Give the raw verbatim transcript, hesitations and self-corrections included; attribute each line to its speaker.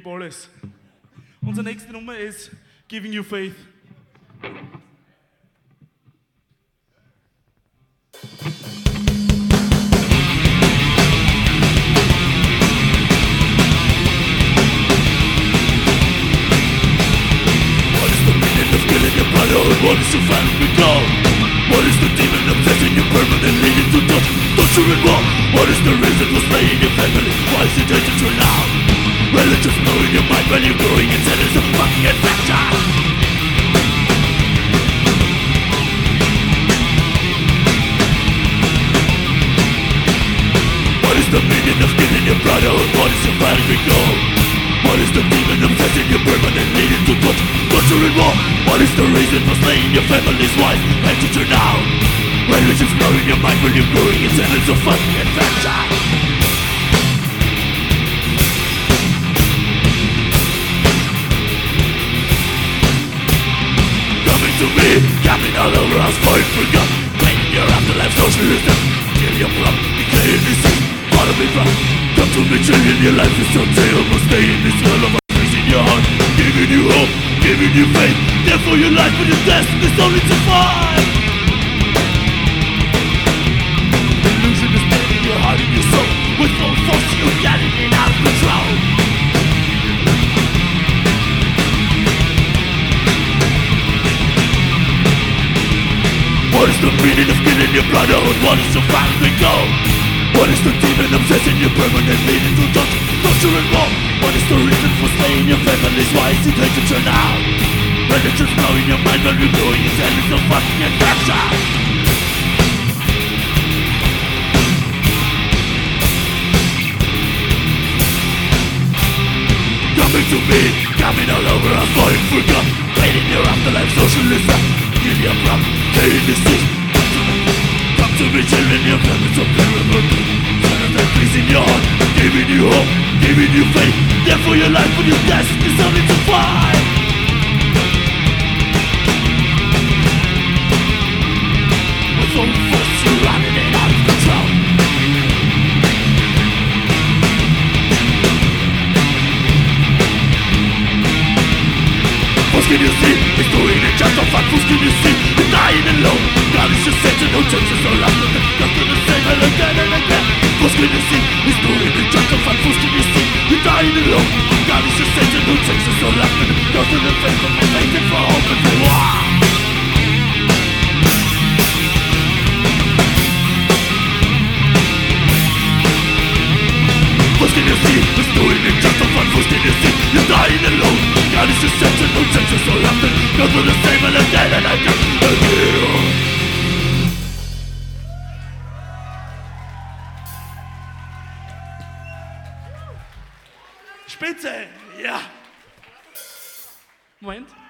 Speaker 1: alles. Unsere nächste Nummer ist Giving You Faith.
Speaker 2: What is your final become? What is the demon obsessing you permanently into touch? Torture and war. What is the reason for slaying your family? Why is it taken to now? Religious blowing your mind when you're growing instead of some fucking infection. What is the meaning of killing your brotherhood? What is your final become? What is the demon obsessing you permanently into touch? Torture and war. What is the reason for slaying your family's wife? And to turn now religion's blowing your mind when you're growing instead of some fucking infection. Coming to me, coming all over us, fight for God. Painting your afterlife socialism. Kill your blood, declaring this is part of it wrong. Come to me, children, your life is so terrible. Stay in this hell of a place in your heart. Giving you hope, giving you faith. Therefore your life and your destiny is only to find. Illusion is dead in your heart and your soul. With full force you're getting it out of control. What is the meaning of killing your brotherhood? What is your final goal? What is the demon obsessing you permanently into touch? Torture and war. What is the reason for slaying your family's? Why is it hate to turn out? Religion's blowing your mind when you're growing his head is a fucking infection. Coming to me, coming all over us, fighting for God. Waiting your afterlife socialism. Give your prop, saying this is. Come to me, children, your family's so terrible. Son of that peace in your heart. Giving you hope, giving you faith. Therefore your life and your destiny is only to find. With all force you're running it out of control. What can you see? It's doing it just a fuck. What can you see? You're dying alone. God is your Satan who takes us all after the God to the same and again and again. What can you see? It's doing it just a fuck. What can you see? You're dying alone. God is your Satan who takes us all after the God to the faith of faith and for hope and for war. What can you see? It's doing it just a fuck. What can you see? You're dying alone. God is your Satan who takes us all after the God to the same and again and again. Again.
Speaker 1: Spitze, ja. Moment.